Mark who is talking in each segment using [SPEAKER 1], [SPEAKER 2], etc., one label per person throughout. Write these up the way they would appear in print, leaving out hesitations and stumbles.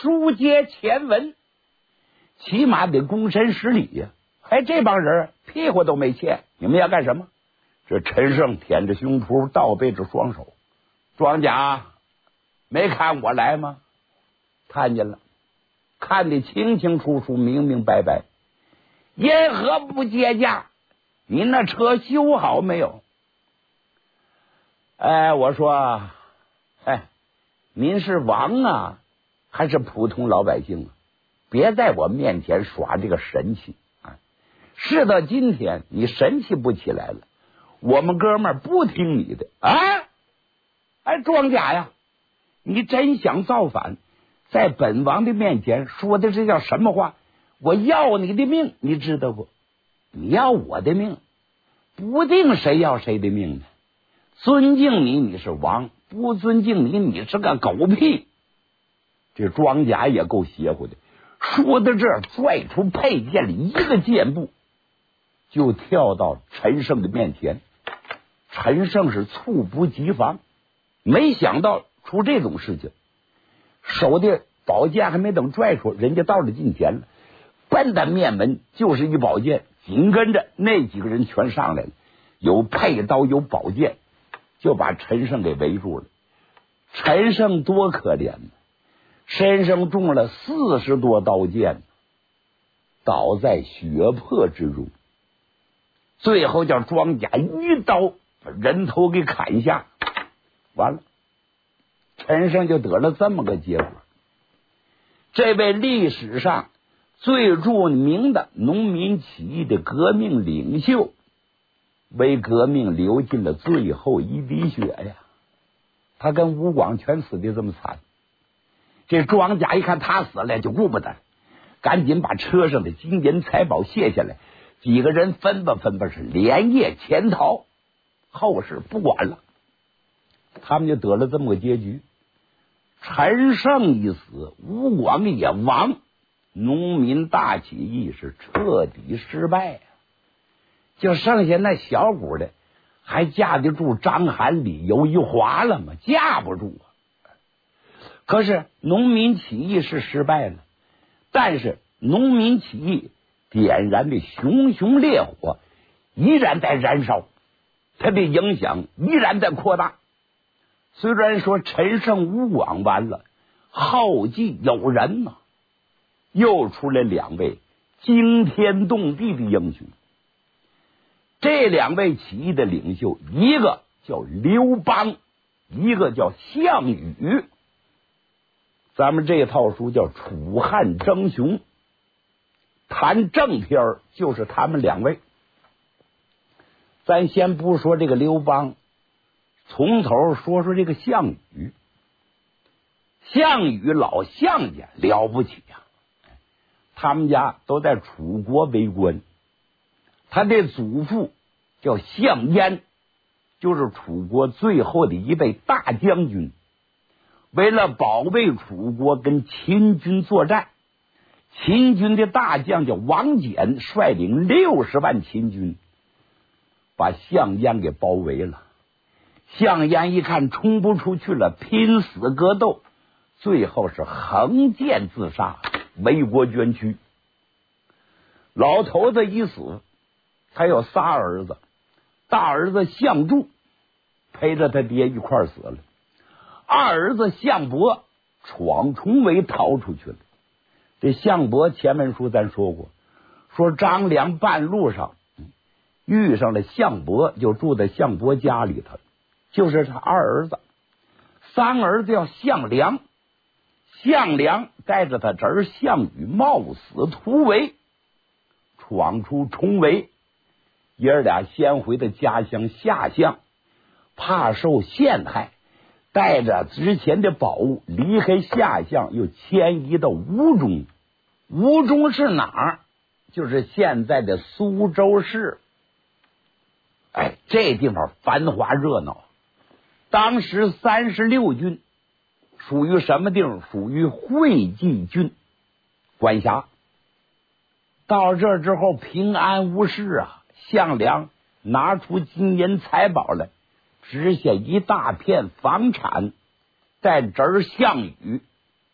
[SPEAKER 1] 书接前文，起码得躬身施礼呀。还这帮人屁股都没欠，你们要干什么？这陈胜舔着胸脯，倒背着双手。庄家没看我来吗？看见了，看得清清楚楚，明明白白。因何不接驾？你那车修好没有？我说，您是王啊，还是普通老百姓啊？别在我面前耍这个神气啊！事到今天，你神气不起来了，我们哥们儿不听你的啊！庄家呀，你真想造反，在本王的面前说的这叫什么话？我要你的命，你知道不？你要我的命，不定谁要谁的命呢。尊敬你，你是王；不尊敬你，你是个狗屁。这庄家也够邪乎的，说到这儿，拽出佩剑里一个箭步，就跳到陈胜的面前。陈胜是猝不及防，没想到出这种事情，手的宝剑还没等拽出，人家到了近前了，奔他面门就是一宝剑，紧跟着那几个人全上来了，有佩刀有宝剑，就把陈胜给围住了。陈胜多可怜呢，身上中了40多刀剑，倒在血泊之中。最后叫庄家一刀把人头给砍下，完了，陈胜就得了这么个结果。这位历史上最著名的农民起义的革命领袖，为革命流尽了最后一滴血呀！他跟吴广全死的这么惨。这庄家一看他死了，就顾不得，赶紧把车上的金银财宝卸下来，几个人分吧是连夜潜逃，后事不管了。他们就得了这么个结局。陈胜一死，吴广也亡，农民大起义是彻底失败啊！就剩下那小股的，还架得住张邯、李由一划了吗？架不住啊！可是农民起义是失败了，但是农民起义点燃的熊熊烈火依然在燃烧，它的影响依然在扩大。虽然说陈胜吴广完了，后继有人呢，又出来2位惊天动地的英雄。这2位起义的领袖，一个叫刘邦，一个叫项羽。咱们这套书叫楚汉争雄，谈正片就是他们2位。咱先不说这个刘邦，从头说说这个项羽。项羽老项家了不起呀，他们家都在楚国为官。他的祖父叫项燕，就是楚国最后的一位大将军。为了保卫楚国跟秦军作战，秦军的大将叫王翦，率领60万秦军把项燕给包围了。项燕一看冲不出去了，拼死格斗，最后是横剑自杀，为国捐躯。老头子一死，他有仨儿子，大儿子项柱陪着他爹一块死了，二儿子项伯闯重围逃出去了。这项伯前文书咱说过，说张良半路上遇上了项伯，就住在项伯家里头，就是他二儿子。三儿子叫项梁，项梁带着他侄儿项羽冒死突围，闯出重围，爷儿俩先回的家乡下乡，怕受陷害，带着之前的宝物离开下乡，又迁移到吴中。吴中是哪儿？就是现在的苏州市。这地方繁华热闹。当时36军属于什么地方？属于会稽郡管辖。到这之后平安无事啊，项梁拿出金银财宝来，植下一大片房产，带侄儿项羽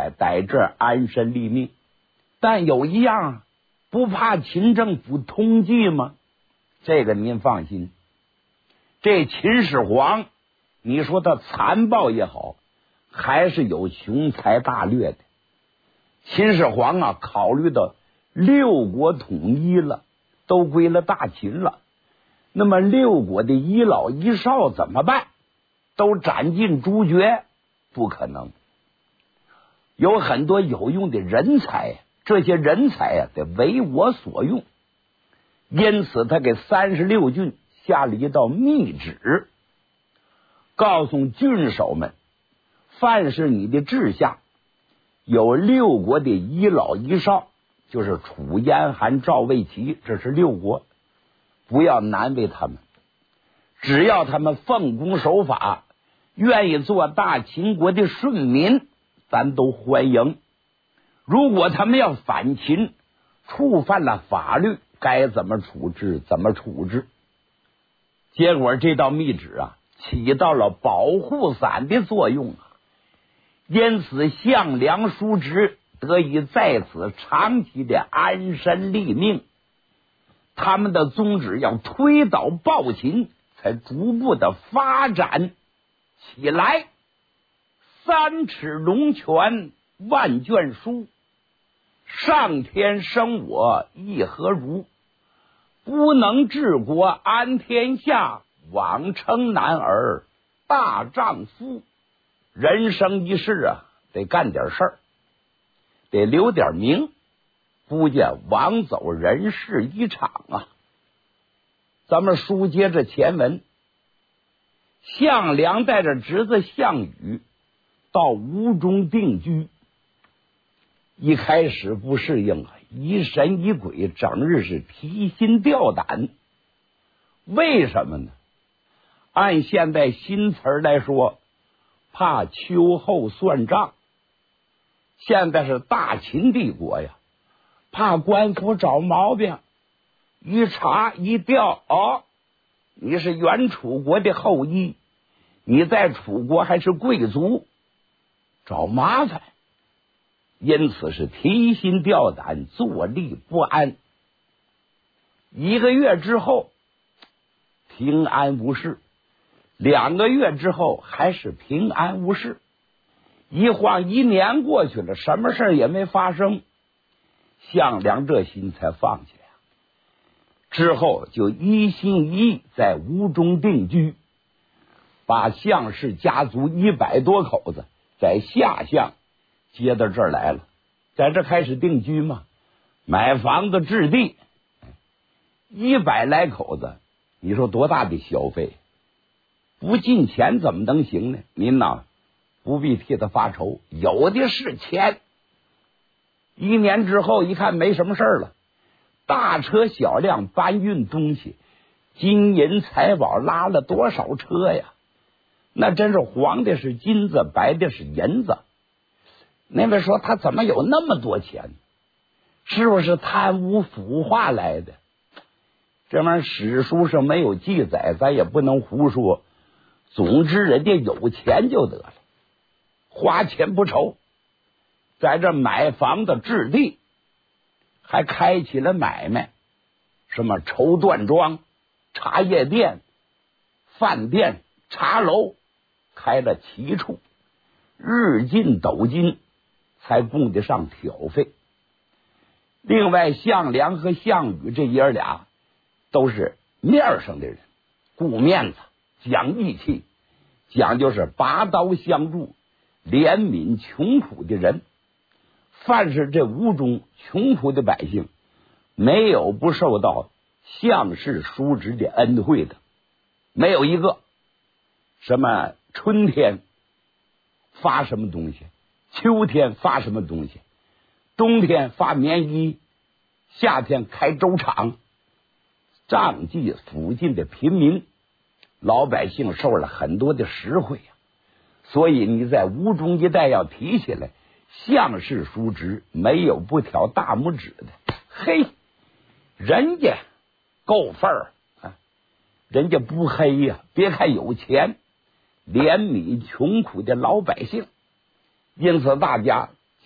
[SPEAKER 1] 在这儿安身立命。但有一样，不怕秦政府通缉吗？这个您放心，这秦始皇，你说他残暴也好，还是有雄才大略的。秦始皇啊，考虑到六国统一了，都归了大秦了，那么六国的一老一少怎么办？都斩尽诛绝？不可能。有很多有用的人才，这些人才啊，得为我所用。因此他给36郡下了一道密旨，告诉郡守们，凡是你的治下有六国的一老一少，就是楚、燕、韩、赵、魏、齐，这是六国，不要难为他们，只要他们奉公守法，愿意做大秦国的顺民，咱都欢迎。如果他们要反秦，触犯了法律，该怎么处置怎么处置。结果这道密旨啊，起到了保护伞的作用啊，因此项梁叔侄得以在此长期的安身立命。他们的宗旨要推倒暴秦，才逐步的发展起来。3尺龙泉万卷书，上天生我亦何如？不能治国安天下，枉称男儿大丈夫。人生一世啊，得干点事儿，得留点名，不见枉走人世一场啊。咱们书接着前文，项梁带着侄子项羽到吴中定居。一开始不适应啊，疑神疑鬼，整日是提心吊胆。为什么呢？按现在新词儿来说，怕秋后算账。现在是大秦帝国呀，怕官府找毛病，一查一调，哦，你是原楚国的后裔，你在楚国还是贵族，找麻烦。因此是提心吊胆，坐立不安。1个月之后平安无事，2个月之后还是平安无事，一晃1年过去了，什么事也没发生。项梁这心才放下呀，之后就一心一意在吴中定居，把项氏家族100多口子在下项接到这儿来了，在这开始定居嘛，买房子置地，100来口子，你说多大的消费？不进钱怎么能行呢？您呐，不必替他发愁，有的是钱。1年之后一看没什么事了，大车小辆搬运东西，金银财宝拉了多少车呀？那真是黄的是金子，白的是银子。那位说他怎么有那么多钱？是不是贪污腐化来的？这玩意儿史书上没有记载，咱也不能胡说。总之人家有钱就得了，花钱不愁。在这买房子置地，还开起了买卖，什么绸缎庄、茶叶店、饭店、茶楼，开了7处，日进斗金，才供得上挑费。另外项梁和项羽这爷俩都是面上的人，顾面子，讲义气，讲究是拔刀相助，怜悯穷苦的人。凡是这吴中穷苦的百姓，没有不受到项氏叔侄的恩惠的，没有一个。什么春天发什么东西，秋天发什么东西，冬天发棉衣，夏天开粥厂，仗济附近的贫民，老百姓受了很多的实惠呀。所以你在吴中一带要提起来，项氏叔侄没有不挑大拇指的。嘿，人家够份儿啊，人家不黑呀，别看有钱，怜悯穷苦的老百姓。因此大家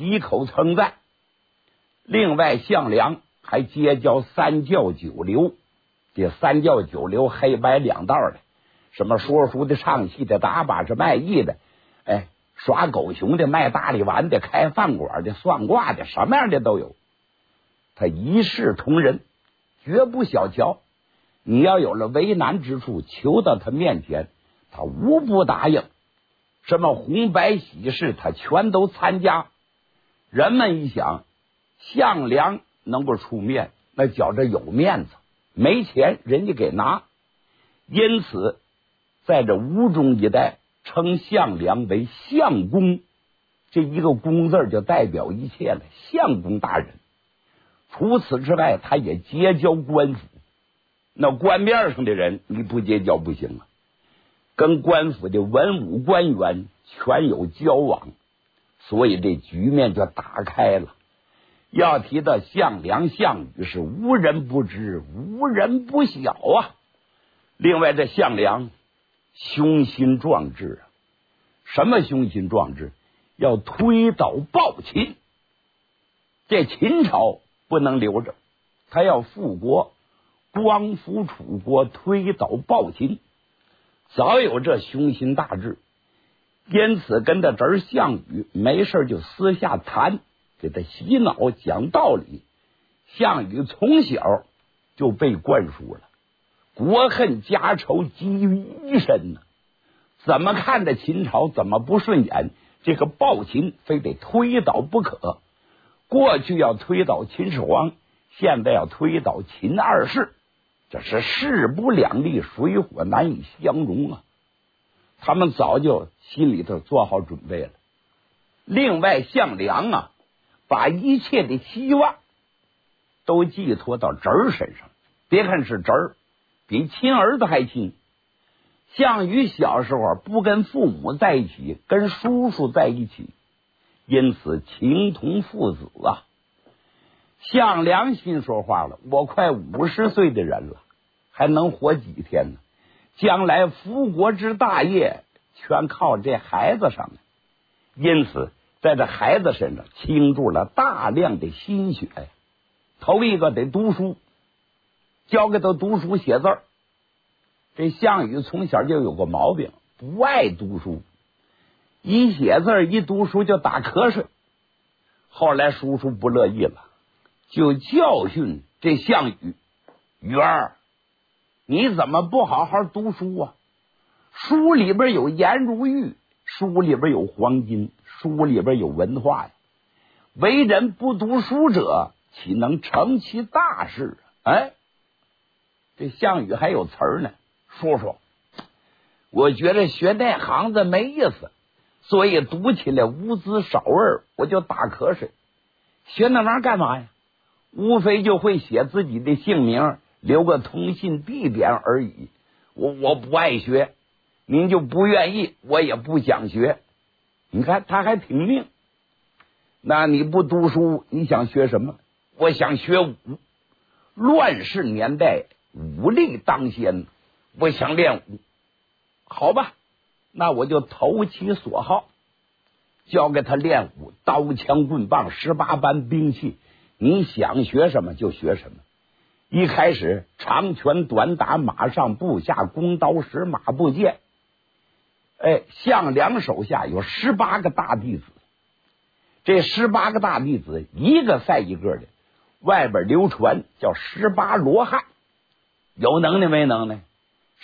[SPEAKER 1] 几口称赞。另外项梁还结交三教九流，这三教九流黑白两道的，什么说书的、唱戏的、打把式卖艺的，耍狗熊的、卖大力丸的、开饭馆的、算卦的，什么样的都有。他一视同仁，绝不小瞧。你要有了为难之处，求到他面前，他无不答应。什么红白喜事，他全都参加。人们一想，项梁能够出面，那觉着有面子，没钱人家给拿。因此在这吴中一带称项梁为相公，这一个公字就代表一切了，相公大人。除此之外，他也结交官府，那官面上的人你不结交不行啊，跟官府的文武官员全有交往，所以这局面就打开了。要提到项梁、项羽，是无人不知，无人不晓啊。另外这项梁雄心壮志啊，什么雄心壮志？要推倒暴秦，这秦朝不能留着，他要复国，光复楚国，推倒暴秦，早有这雄心大志。因此跟着侄儿项羽没事就私下谈，给他洗脑讲道理。项羽从小就被灌输了国恨家仇积于一身呢，怎么看着秦朝怎么不顺眼，这个暴秦非得推倒不可。过去要推倒秦始皇，现在要推倒秦二世，这是势不两立，水火难以相容啊。他们早就心里头做好准备了。另外项梁啊，把一切的希望都寄托到侄儿身上。别看是侄儿，比亲儿子还亲。项羽小时候不跟父母在一起，跟叔叔在一起，因此情同父子啊。项梁心说话了，我快50岁的人了，还能活几天呢？将来复国之大业全靠这孩子上来，因此在这孩子身上倾注了大量的心血呀。头一个得读书，教给他读书写字儿。这项羽从小就有个毛病，不爱读书，一写字一读书就打瞌睡。后来叔叔不乐意了，就教训这项羽：羽儿，你怎么不好好读书啊？书里边有颜如玉，书里边有黄金，书里边有文化呀。为人不读书者，岂能成其大事啊？这项羽还有词儿呢。叔叔，我觉得学那行子没意思，所以读起来无滋少味，我就打瞌睡。学那玩意儿干嘛呀？无非就会写自己的姓名，留个通信地点而已。我不爱学，您就不愿意，我也不想学。你看他还挺命。那你不读书，你想学什么？我想学武。乱世年代，武力当先，我想练武。好吧，那我就投其所好，教给他练武，刀枪棍棒18般兵器，你想学什么就学什么。一开始长拳短打，马上步下，弓刀石马步剑。项梁手下有18个大弟子，这18个大弟子一个赛一个的，外边流传叫18罗汉。有能耐没能耐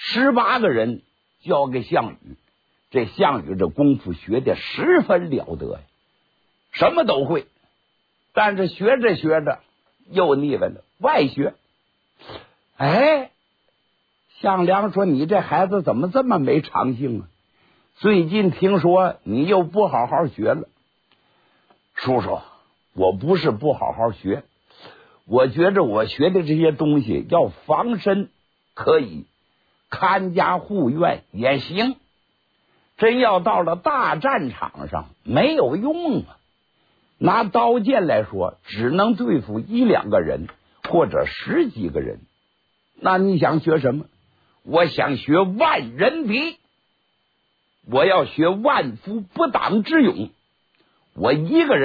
[SPEAKER 1] ？18个人交给项羽，这项羽这功夫学的十分了得呀，什么都会。但是学着学着又腻歪了，外学。项梁说：“你这孩子怎么这么没长性啊？最近听说你又不好好学了。”叔叔，我不是不好好学，我觉着我学的这些东西要防身可以，看家护院也行，真要到了大战场上没有用啊。拿刀剑来说，只能对付1、2个人或者10几个人。那你想学什么？我想学万人敌，我要学万夫不挡之勇。我一个人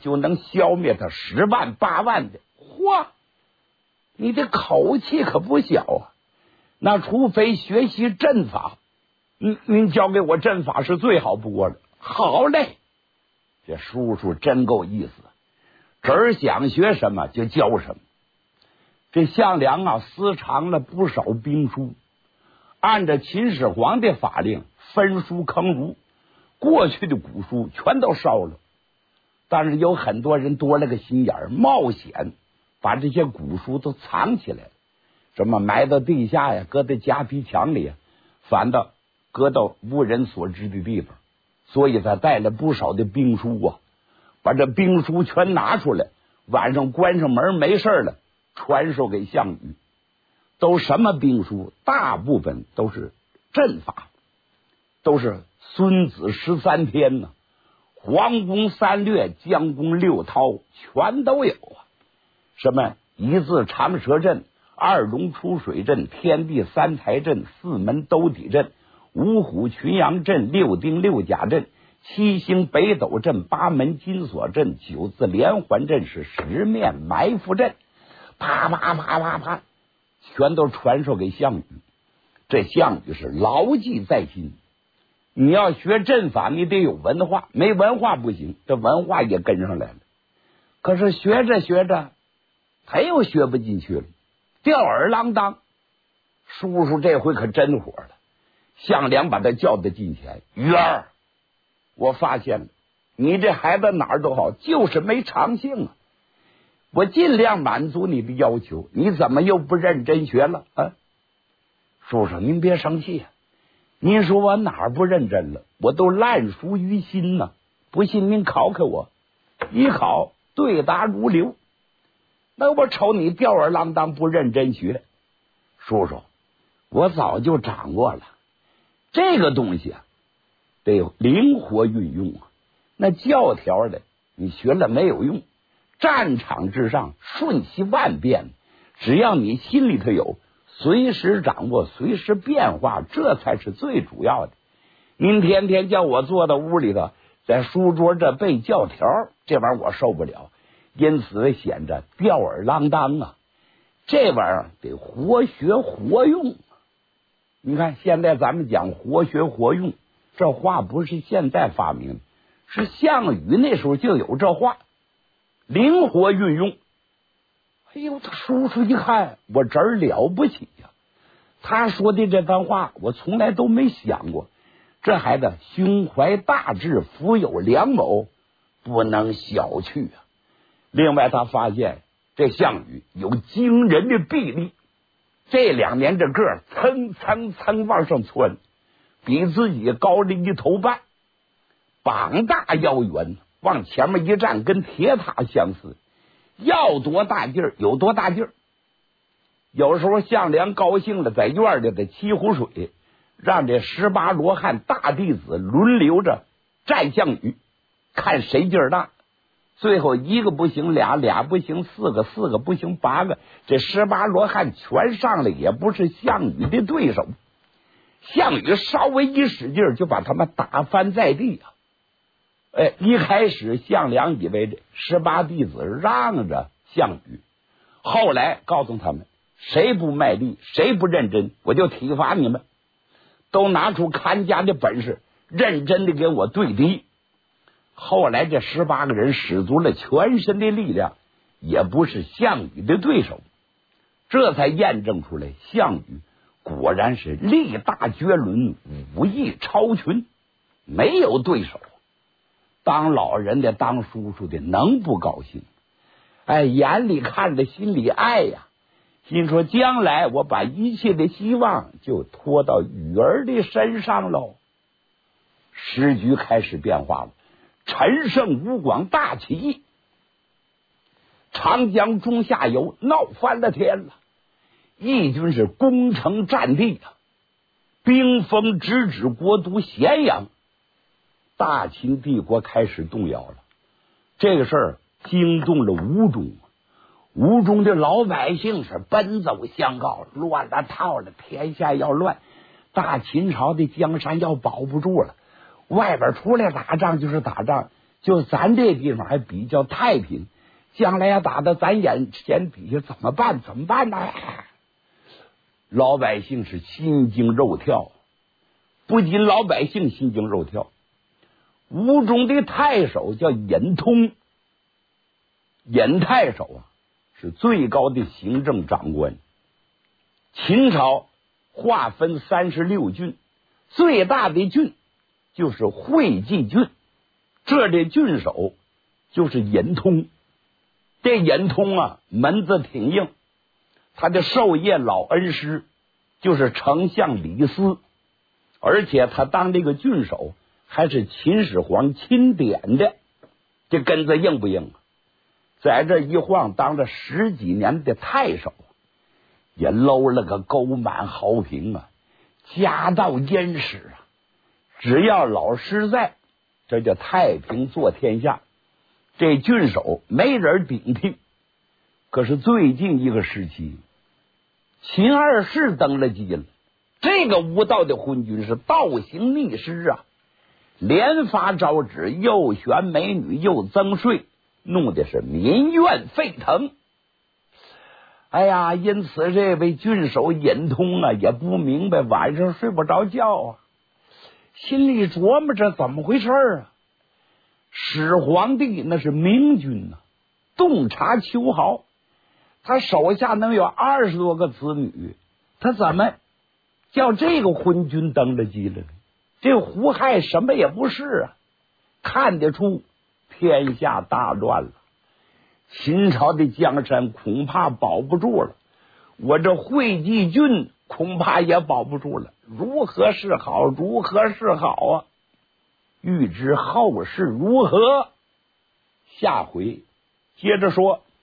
[SPEAKER 1] 就能消灭他10万8万的。嚯，你这口气可不小啊！那除非学习阵法，您教给我阵法是最好不过了。好嘞，这叔叔真够意思，侄儿想学什么就教什么。这项梁啊，私藏了不少兵书，按照秦始皇的法令焚书坑儒，过去的古书全都烧了。但是有很多人多了个心眼儿，冒险把这些古书都藏起来了，什么埋到地下呀，搁在夹皮墙里呀，反倒搁到无人所知的地方。所以他带了不少的兵书啊，把这兵书全拿出来，晚上关上门没事了，传授给项羽。都什么兵书？大部分都是阵法，都是孙子13篇呢，黄宫3略、将功6韬全都有啊。什么一字长蛇阵、2龙出水阵、天地3才阵、4门兜底阵、5虎群羊阵、6丁6甲阵、7星北斗阵、8门金锁阵、9字连环阵是10面埋伏阵，啪啪啪啪啪，全都传授给项羽。这项羽是牢记在心。你要学阵法，你得有文化，没文化不行，这文化也跟上来了。可是学着学着，他又学不进去了，吊儿郎当。叔叔这回可真火了，项梁把他叫到近前，鱼儿，我发现了，你这孩子哪儿都好，就是没长性啊。我尽量满足你的要求，你怎么又不认真学了啊？叔叔您别生气啊，您说我哪儿不认真了？我都烂熟于心呢。不信您考考我，一考对答如流。那我瞅你吊儿郎当不认真学。叔叔，我早就掌握了这个东西啊，得有灵活运用啊。那教条的你学了没有用，战场之上瞬息万变，只要你心里头有，随时掌握，随时变化，这才是最主要的。您天天叫我坐到屋里头，在书桌这背教条，这玩意儿我受不了，因此显着吊儿郎当啊。这玩意儿得活学活用。你看现在咱们讲活学活用，这话不是现在发明的，是项羽那时候就有这话，灵活运用。哎呦，他叔叔一看，我侄儿了不起呀！他说的这番话我从来都没想过，这孩子胸怀大志，富有良谋，不能小觑啊。另外他发现这项羽有惊人的臂力，这2年这个儿蹭蹭蹭往上窜，比自己高了1头半，膀大腰圆，往前面一站跟铁塔相似，要多大劲儿有多大劲儿。有时候项梁高兴了，在院里的沏壶水，让这18罗汉大弟子轮流着战项羽，看谁劲儿大。最后一个不行，俩不行，四个不行，8个，这18罗汉全上来也不是项羽的对手。项羽稍微一使劲就把他们打翻在地啊！一开始项梁以为这18弟子让着项羽，后来告诉他们，谁不卖力，谁不认真，我就体罚你们，都拿出看家的本事，认真的给我对敌。后来这18个人使足了全身的力量，也不是项羽的对手，这才验证出来项羽果然是力大绝伦，武艺超群，没有对手。当老人的当叔叔的能不高兴？眼里看着心里爱呀，心说将来我把一切的希望就托到羽儿的身上喽。时局开始变化了，陈胜吴广大起义，长江中下游闹翻了天了，义军是攻城占地啊，兵锋直指国都咸阳，大秦帝国开始动摇了。这个事儿惊动了吴中，吴中的老百姓是奔走相告，乱了套了，天下要乱，大秦朝的江山要保不住了，外边出来打仗就是打仗， 就咱这地方还比较太平，将来要打到咱眼前底下怎么办？怎么办呢？老百姓是心惊肉跳，不仅老百姓心惊肉跳，吴中的太守叫尹通，尹太守啊是最高的行政长官。秦朝划分36郡，最大的郡就是会稽郡，这的郡守就是尹通。这尹通啊门子挺硬，他的授业老恩师就是丞相李斯，而且他当这个郡守还是秦始皇钦点的，这根子硬不硬啊？在这一晃当了10几年的太守，也搂了个沟满壕平啊，家道殷实啊。只要老师在，这叫太平坐天下，这郡守没人顶替。可是最近一个时期，秦二世登了基了，这个无道的昏君是倒行逆施啊，连发诏旨，又选美女，又增税，弄得是民怨沸腾。哎呀，因此这位郡守尹通啊也不明白，晚上睡不着觉啊，心里琢磨着怎么回事啊。始皇帝那是明君啊，洞察秋毫，他手下能有20多个子女，他怎么叫这个昏君登了基了呢？这胡亥什么也不是啊，看得出天下大乱了，秦朝的江山恐怕保不住了，我这会稽郡恐怕也保不住了，如何是好？如何是好啊？欲知后事如何，下回接着说。